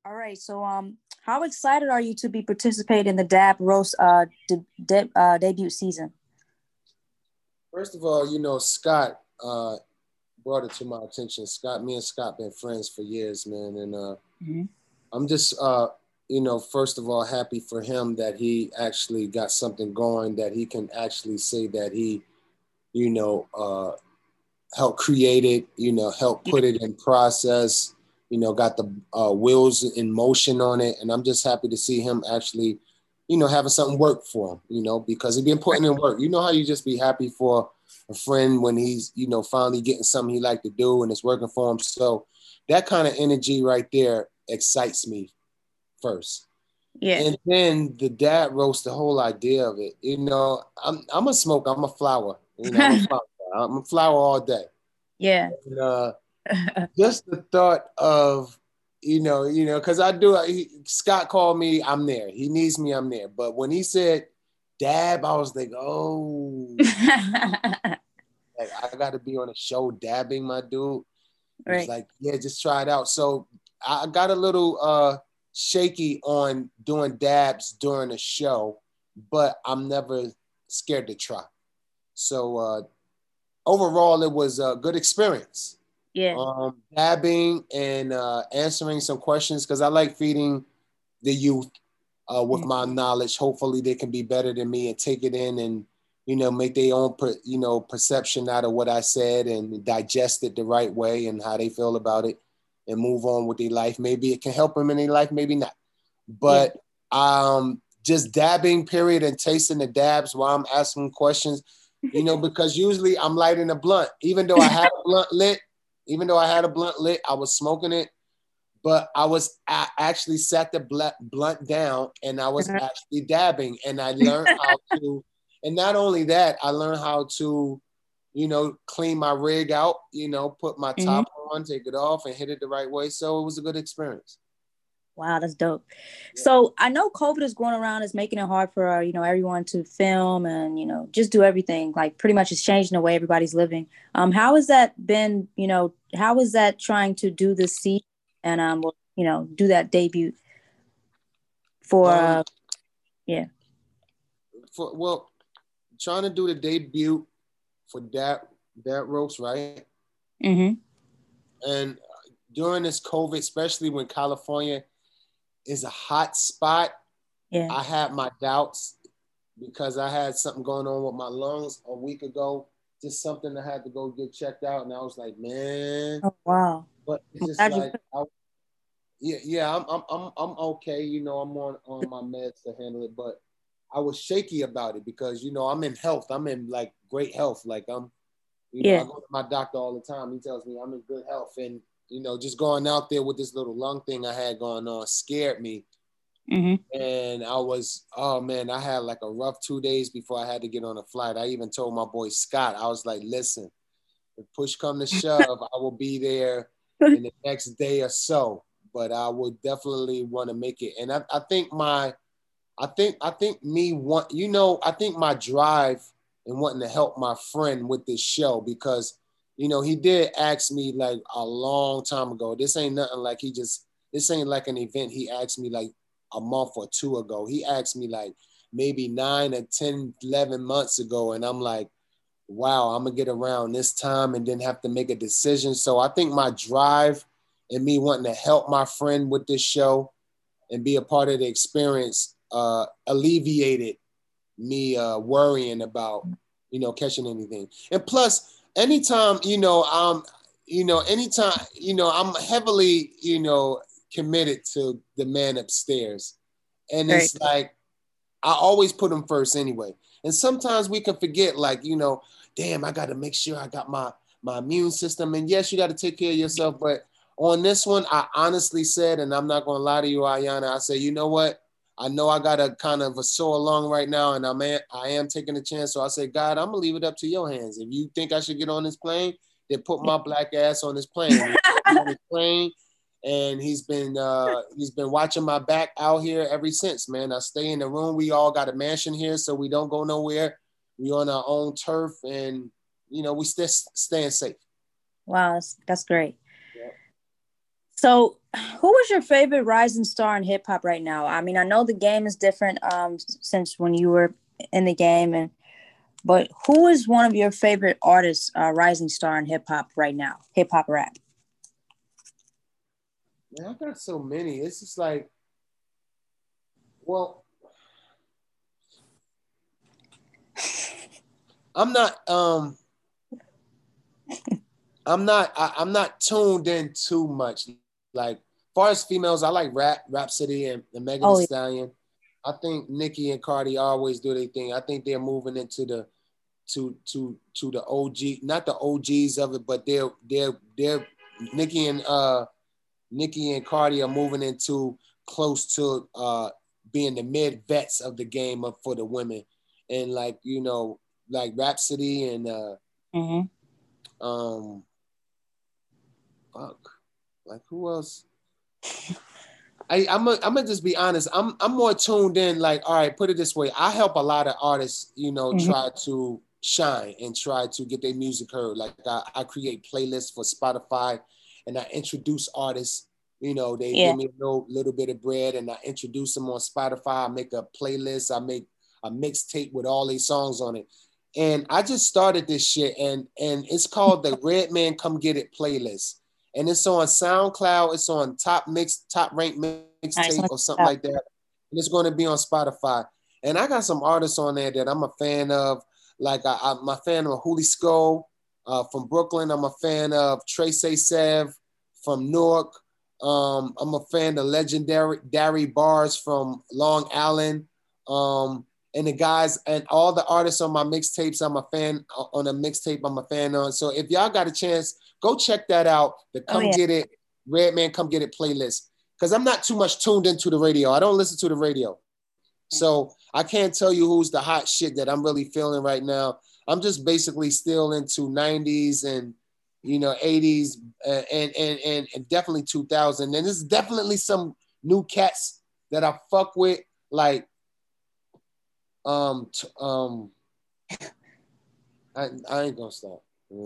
All right. So, how excited are you to be participating in the Dab Roast debut season? First of all, Scott brought it to my attention. Me and Scott been friends for years, man, and Mhm. I'm just first of all, happy for him that he actually got something going that he can actually say that he, you know, uh, helped create it, helped Yeah. put it in process, got the wheels in motion on it. And I'm just happy to see him actually, having something work for him, because he's been putting in work. You know how you just be happy for a friend when he's, finally getting something he like to do and it's working for him. So that kind of energy right there excites me first. Yeah. And then the dad roast, the whole idea of it. I'm a smoker, I'm a flower. I'm a flower. I'm a flower all day. Yeah. And, just the thought of, because I do. Scott called me, I'm there. He needs me, I'm there. But when he said dab, I was like, oh, like I got to be on a show dabbing, my dude. He was Right. like, yeah, just try it out. So I got a little shaky on doing dabs during the show, but I'm never scared to try. So overall, it was a good experience. Yeah. Dabbing and answering some questions because I like feeding the youth with Mhm. my knowledge. Hopefully, they can be better than me and take it in and make their own perception out of what I said and digest it the right way and how they feel about it and move on with their life. Maybe it can help them in their life, maybe not. Yeah. But just dabbing, period, and tasting the dabs while I'm asking questions, because usually I'm lighting a blunt, even though I had a blunt lit. Even though I had a blunt lit, I was smoking it, but I actually sat the blunt down and I was Uh-huh. actually dabbing, and I learned how to. And not only that, I learned how to, clean my rig out, put my Mhm. top on, take it off, and hit it the right way. So it was a good experience. Wow, that's dope. So I know COVID is going around, is making it hard for everyone to film and just do everything. Like pretty much, it's changing the way everybody's living. How has that been? How is that trying to do this season and do that debut for Um, yeah. well, trying to do the debut for that roast, right? Mm-hmm. And during this COVID, especially when California is a hot spot, Yeah. I had my doubts because I had something going on with my lungs a week ago. Just something I had to go get checked out, and I was like, man. Oh wow. But it's I'm just glad you. like, yeah, I'm okay. I'm on my meds to handle it, but I was shaky about it because I'm in health. I'm in like great health. Like I Yeah. go to my doctor all the time. He tells me I'm in good health, and just going out there with this little lung thing I had going on scared me. Mm-hmm. And I was, oh man, I had like a rough 2 days before I had to get on a flight. I even told my boy Scott, I was like, listen, if push come to shove, I will be there in the next day or so. But I would definitely want to make it. And I think I think me want, I think my drive and wanting to help my friend with this show because, he did ask me like a long time ago. This ain't nothing like this ain't like an event he asked me like a month or two ago. He asked me like maybe 9 or 10, 11 months ago. And I'm like, wow, I'm gonna get around this time and then have to make a decision. So I think my drive and me wanting to help my friend with this show and be a part of the experience alleviated me worrying about catching anything. And plus, anytime anytime I'm heavily committed to the man upstairs, and Right. it's like I always put him first anyway. And sometimes we can forget, like, damn, I got to make sure I got my immune system. And yes, you got to take care of yourself. But on this one, I honestly said, and I'm not going to lie to you, Ayana, I say, you know what? I know I got a kind of a sore lung right now, and I am taking a chance. So I say, God, I'm gonna leave it up to your hands. If you think I should get on this plane, then put my black ass on this plane. And on this plane, and he's been watching my back out here ever since, man. I stay in the room. We all got a mansion here, so we don't go nowhere. We on our own turf, and we still staying safe. Wow, that's great. Yeah. So who was your favorite rising star in hip hop right now? I mean, I know the game is different since when you were in the game, and but who is one of your favorite artists, rising star in hip hop right now? Hip hop rap. Man, I got so many. It's just like, well, I'm not I'm not tuned in too much. Like far as females, I like Rhapsody and Megan Thee Oh, Stallion. I think Nicki and Cardi always do their thing. I think they're moving into the to the OG, not the OGs of it, but they're Nicki and Nicki and Cardi are moving into close to being the mid vets of the game of, for the women. And like, you know, like Rhapsody and mm-hmm. um fuck, like who else? I'm gonna just be honest. I'm more tuned in. Like, all right, put it this way. I help a lot of artists, you know, Mm-hmm. try to shine and try to get their music heard. Like I create playlists for Spotify, and I introduce artists. You know, they Yeah. give me a little bit of bread, and I introduce them on Spotify. I make a playlist. I make a mixtape with all these songs on it. And I just started this shit, and it's called the Red Man Come Get It playlist, and it's on SoundCloud. It's on top ranked Nice. mixtape or something like that. And it's going to be on Spotify. And I got some artists on there that I'm a fan of. Like I'm a fan of Hooli Skull from Brooklyn. I'm a fan of Tracy Sev from Newark. I'm a fan of legendary Dari Bars from Long Island. And the guys and all the artists on my mixtapes, I'm a fan on a mixtape. I'm a fan on. So if y'all got a chance, go check that out. The Oh Come yeah. Get It, Red Man Come Get It playlist. Because I'm not too much tuned into the radio. I don't listen to the radio. So I can't tell you who's the hot shit that I'm really feeling right now. I'm just basically still into 90s and, you know, 80s and definitely 2000. And there's definitely some new cats that I fuck with, like I ain't gonna stop.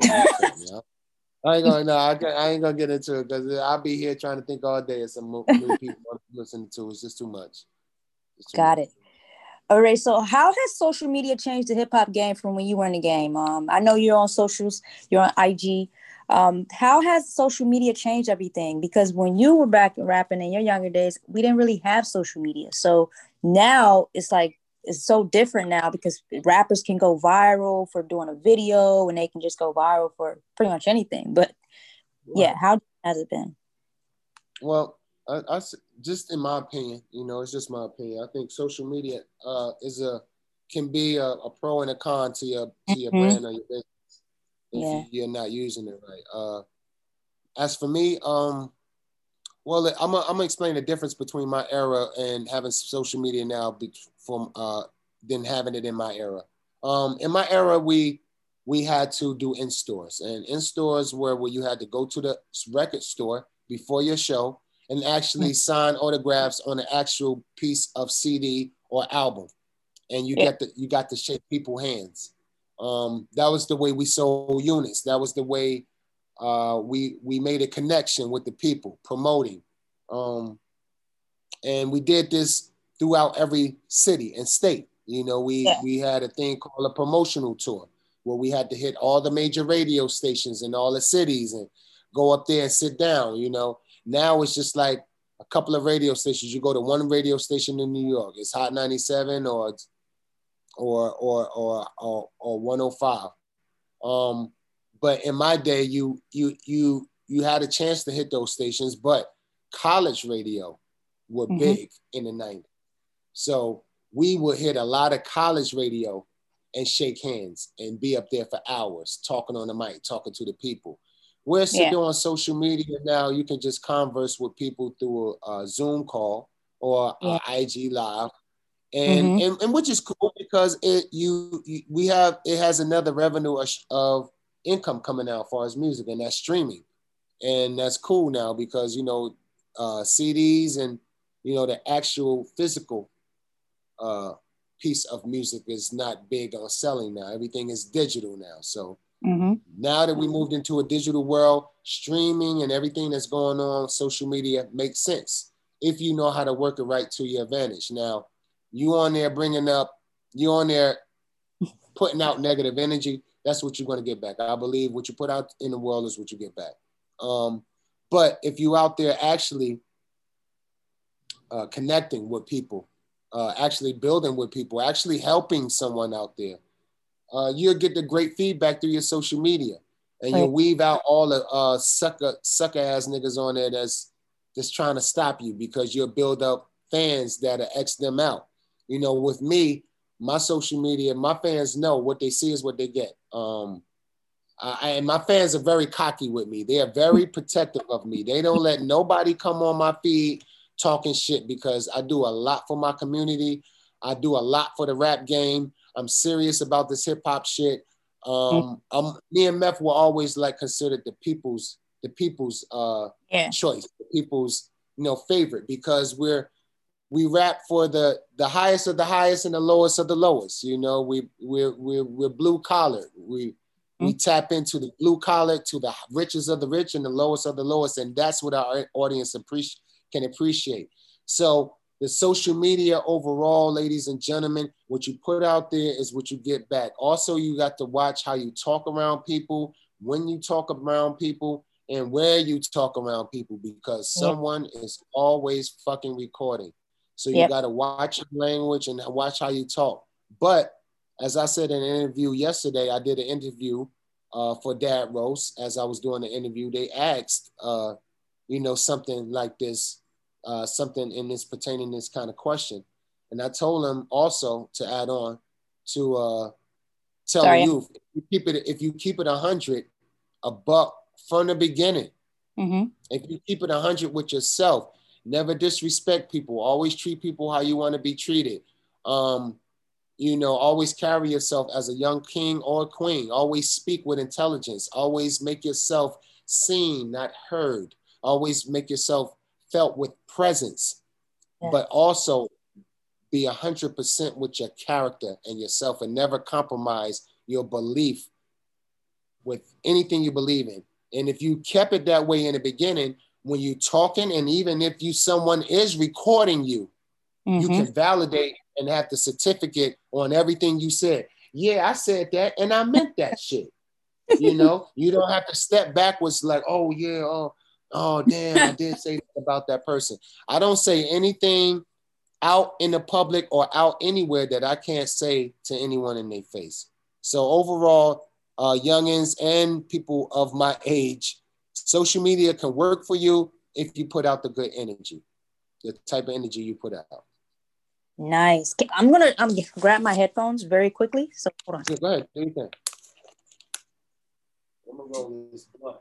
I ain't gonna no, I ain't gonna get into it because I'll be here trying to think all day of some new people I'm listening to. It's just too much. It's too Got much. it. All right. So, how has social media changed the hip hop game from when you were in the game? I know you're on socials, you're on IG. How has social media changed everything? Because when you were back rapping in your younger days, we didn't really have social media. So now it's like it's so different now because rappers can go viral for doing a video and they can just go viral for pretty much anything. But Right. yeah, how has it been? Well, just in my opinion, you know, it's just my opinion. I think social media can be a pro and a con to your Mm-hmm. brand or your business if Yeah. you're not using it right. As for me, well, I'm gonna explain the difference between my era and having social media now from than having it in my era. In my era, we had to do in stores, and in stores where you had to go to the record store before your show and actually sign autographs on an actual piece of CD or album, and Yeah. you got to shake people's hands. That was the way we sold units. That was the way we made a connection with the people promoting. Um, and we did this throughout every city and state. You know, Yeah. we had a thing called a promotional tour where we had to hit all the major radio stations in all the cities and go up there and sit down. You know, now it's just like a couple of radio stations. You go to one radio station in New York, it's Hot 97 or 105. Um, but in my day, you had a chance to hit those stations, but college radio were Mm-hmm. big in the 90s. So we would hit a lot of college radio and shake hands and be up there for hours talking on the mic, talking to the people. We're Yeah. sitting on social media now. You can just converse with people through a Zoom call or Yeah. IG Live, and, Mm-hmm. and and which is cool because we have it has another revenue of income coming out as far as music, and that's streaming, and that's cool now because you know CDs and you know the actual physical uh, piece of music is not big on selling now. Everything is digital now, so Mm-hmm. Now that we moved into a digital world, streaming and everything that's going on, social media makes sense if you know how to work it right to your advantage. Now, you on there you on there putting out negative energy, that's what you're going to get back. I believe what you put out in the world is what you get back. But if you out there actually connecting with people, actually building with people, actually helping someone out there, you'll get the great feedback through your social media, and Right. you'll weave out all the sucker ass niggas on there that's trying to stop you, because you'll build up fans that'll X them out. You know, with me, my social media, my fans know what they see is what they get. And my fans are very cocky with me. They are very protective of me. They don't let nobody come on my feed talking shit, because I do a lot for my community. I do a lot for the rap game. I'm serious about this hip hop shit. Me and Meth were always like considered the people's Yeah. choice, the people's favorite, because we rap for the highest of the highest and the lowest of the lowest. You know, we're blue collar. We tap into the blue collar, to the richest of the rich and the lowest of the lowest, and that's what our audience can appreciate. So the social media overall, ladies and gentlemen, what you put out there is what you get back. Also, you got to watch how you talk around people, when you talk around people, and where you talk around people, because someone is always fucking recording. So you got to watch your language and watch how you talk. But as I said in an interview yesterday, I did an interview for Dad Roast. As I was doing the interview, they asked, something like this, something in this pertaining this kind of question. And I told them also to add on to tell the youth, if you keep it 100, a buck from the beginning, if you keep it 100 with yourself, never disrespect people, always treat people how you want to be treated. Always carry yourself as a young king or queen. Always speak with intelligence. Always make yourself seen, not heard. Always make yourself felt with presence, but also be 100% with your character and yourself, and never compromise your belief with anything you believe in. And if you kept it that way in the beginning, when you're talking, and even if someone is recording you, you can validate and have the certificate on everything you said. Yeah, I said that and I meant that shit. You don't have to step backwards like, oh yeah, oh damn, I did say that about that person. I don't say anything out in the public or out anywhere that I can't say to anyone in their face. So overall, youngins and people of my age, social media can work for you if you put out the good energy, the type of energy you put out. Nice. I'm gonna grab my headphones very quickly. So hold on. Yeah, go ahead. Do your thing. I'm gonna roll this blunt.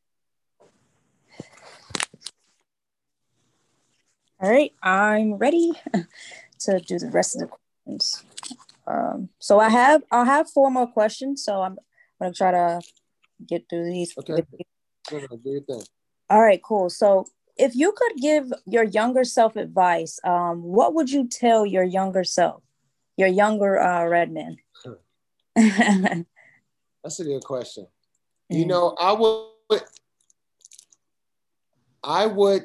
All right, I'm ready to do the rest of the questions. So I'll have 4 more questions. So I'm gonna try to get through these. Okay. Do your thing. All right, cool. So if you could give your younger self advice, what would you tell your younger self, your younger Redman? That's a good question. I would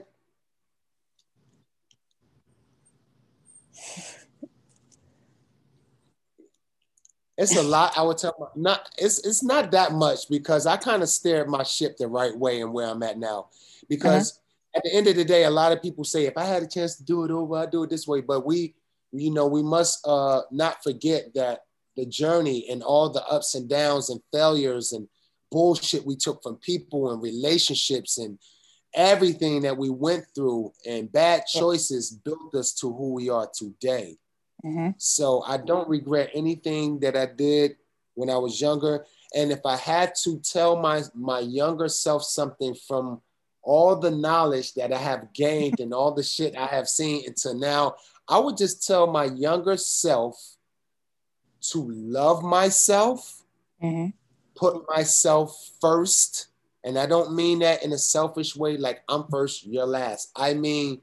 it's a lot. I would tell it's not that much, because I kind of steered my ship the right way and where I'm at now. Because at the end of the day, a lot of people say, if I had a chance to do it over, I'd do it this way. But we must not forget that the journey and all the ups and downs and failures and bullshit we took from people and relationships and everything that we went through and bad choices built us to who we are today. So I don't regret anything that I did when I was younger. And if I had to tell my younger self something from all the knowledge that I have gained and all the shit I have seen until now, I would just tell my younger self to love myself, put myself first. And I don't mean that in a selfish way, like I'm first, you're last. I mean,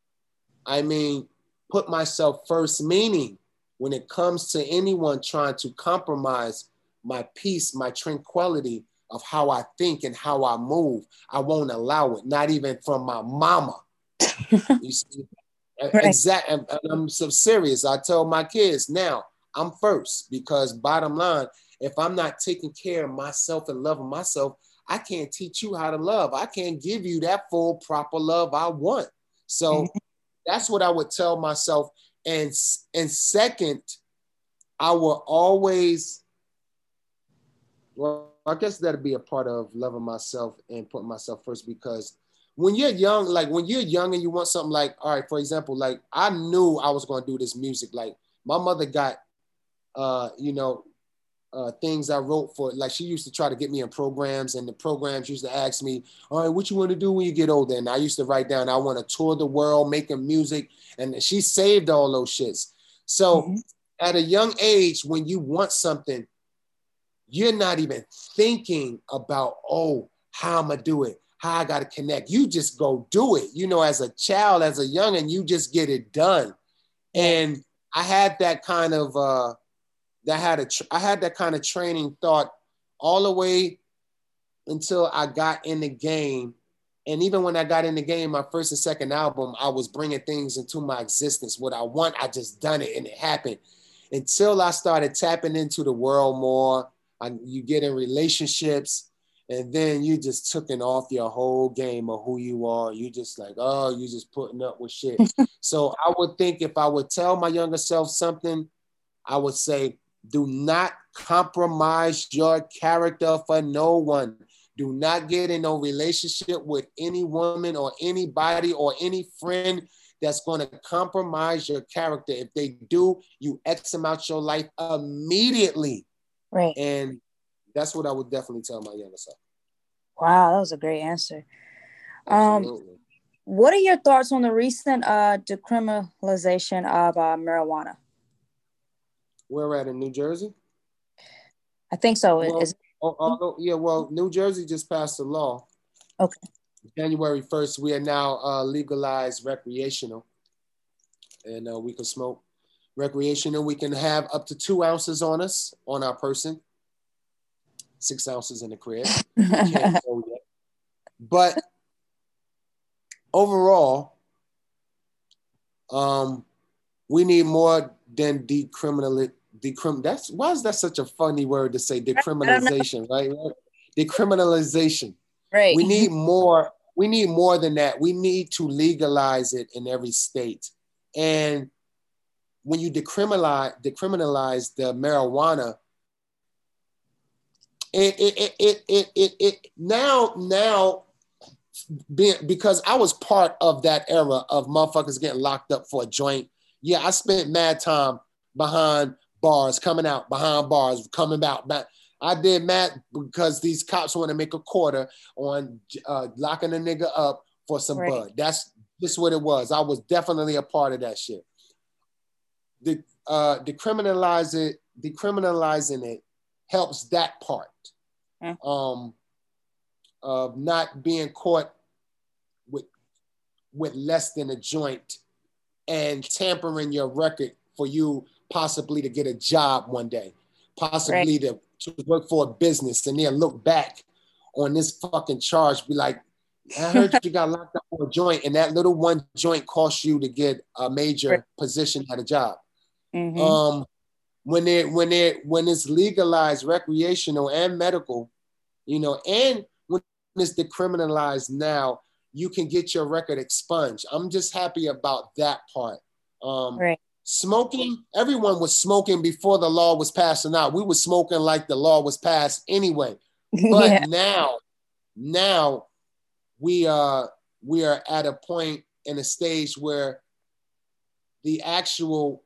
put myself first, meaning when it comes to anyone trying to compromise my peace, my tranquility of how I think and how I move. I won't allow it, not even from my mama. You see, Right. exactly. And I'm so serious. I tell my kids now, I'm first, because bottom line, if I'm not taking care of myself and loving myself, I can't teach you how to love. I can't give you that full, proper love I want. So that's what I would tell myself. And second, I will always, well, I guess that'd be a part of loving myself and putting myself first, because when you're young, like when you're young and you want something, like, all right, for example, like I knew I was going to do this music. Like my mother got, you know, things I wrote for, like she used to try to get me in programs, and the programs used to ask me, all right, what you want to do when you get older? And I used to write down, I want to tour the world making music. And she saved all those shits. So at a young age, when you want something, you're not even thinking about, oh, how I'm gonna do it, how I gotta connect. You just go do it. You know, as a child, as a youngin', you just get it done. And I had that kind of I had that kind of training thought all the way until I got in the game. And even when I got in the game, my first and second album, I was bringing things into my existence. What I want, I just done it, and it happened. Until I started tapping into the world more, you get in relationships, and then you just taking off your whole game of who you are. You just like, oh, you just putting up with shit. So I would think, if I would tell my younger self something, I would say, do not compromise your character for no one. Do not get in no relationship with any woman or anybody or any friend that's going to compromise your character. If they do, you X them out your life immediately. Right. And that's what I would definitely tell my younger self. Wow, that was a great answer. Absolutely. What are your thoughts on the recent decriminalization of marijuana? Where at, in New Jersey? I think so. Well, well, New Jersey just passed a law. Okay. January 1st, we are now legalized recreational. And we can smoke recreational. We can have up to 2 ounces on us, on our person. 6 ounces in the crib. Can't go yet. But overall, we need more than that's, why is that such a funny word to say? Decriminalization, right? Decriminalization. Right. We need more. We need more than that. We need to legalize it in every state. And when you decriminalize the marijuana, now because I was part of that era of motherfuckers getting locked up for a joint. Yeah, I spent mad time behind bars, coming out behind bars, coming out. I did mad because these cops want to make a quarter on locking a nigga up for some bud. That's just what it was. I was definitely a part of that shit. Decriminalizing it helps that part of not being caught with less than a joint and tampering your record for you possibly to get a job one day, possibly to work for a business, and then look back on this fucking charge, be like, I heard you got locked up for a joint, and that little one joint cost you to get a major position at a job. When it's legalized recreational and medical, you know, and when it's decriminalized now, you can get your record expunged. I'm just happy about that part. Smoking, everyone was smoking before the law was passing out. We were smoking like the law was passed anyway. But now we are at a point in a stage where the actual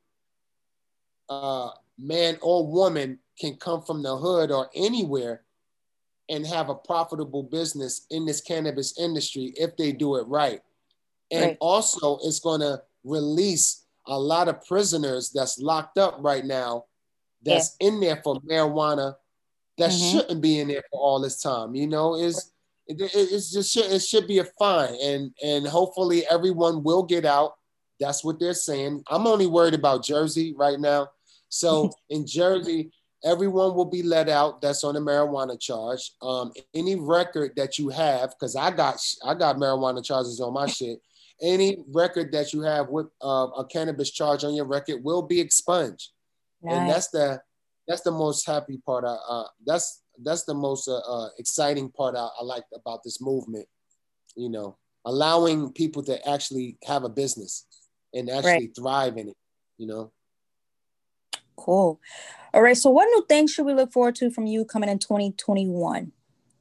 man or woman can come from the hood or anywhere and have a profitable business in this cannabis industry if they do it right. And also it's going to release a lot of prisoners that's locked up right now that's in there for marijuana that shouldn't be in there for all this time. You know, it should be a fine, and hopefully everyone will get out. That's what they're saying. I'm only worried about Jersey right now. So in Jersey, everyone will be let out that's on a marijuana charge. Any record that you have, because I got marijuana charges on my shit. Any record that you have with a cannabis charge on your record will be expunged, and Nice. that's the most happy part. That's the most exciting part I like about this movement. You know, allowing people to actually have a business and Right. actually thrive in it. You know. Cool. All right. So what new things should we look forward to from you coming in 2021?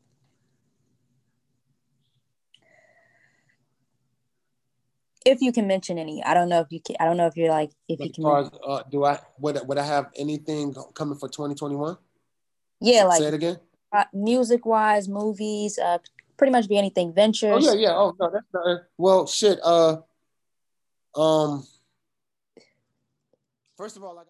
If you can mention any. I don't know if you can, I don't know if you're like, if But you as can far mention. as do I would I have anything coming for 2021? Yeah, like Say it again. music wise, movies, pretty much be anything, Oh yeah, ventures. yeah. Oh no, that's not. Well, shit. Um. First of all, I got.